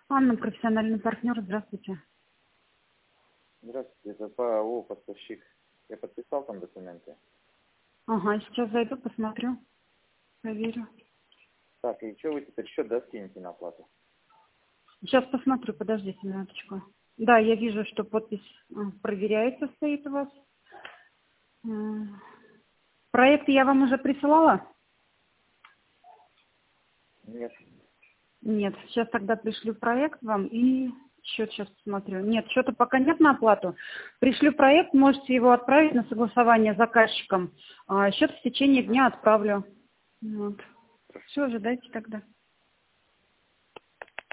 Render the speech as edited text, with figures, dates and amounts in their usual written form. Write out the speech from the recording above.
Анна, профессиональный партнер. Здравствуйте. Здравствуйте, это ПАО «Поставщик». Я подписал там документы. Ага, сейчас зайду, посмотрю, проверю. Так, и что вы теперь счет скинете на оплату? Сейчас посмотрю, подождите минуточку. Да, я вижу, что подпись проверяется, стоит у вас. Проект я вам уже присылала? Нет. Нет, сейчас тогда пришлю проект вам и счет сейчас посмотрю. Нет, счета пока нет на оплату. Пришлю проект, можете его отправить на согласование с заказчиком. Счет в течение дня отправлю. Вот. Все, ожидайте тогда.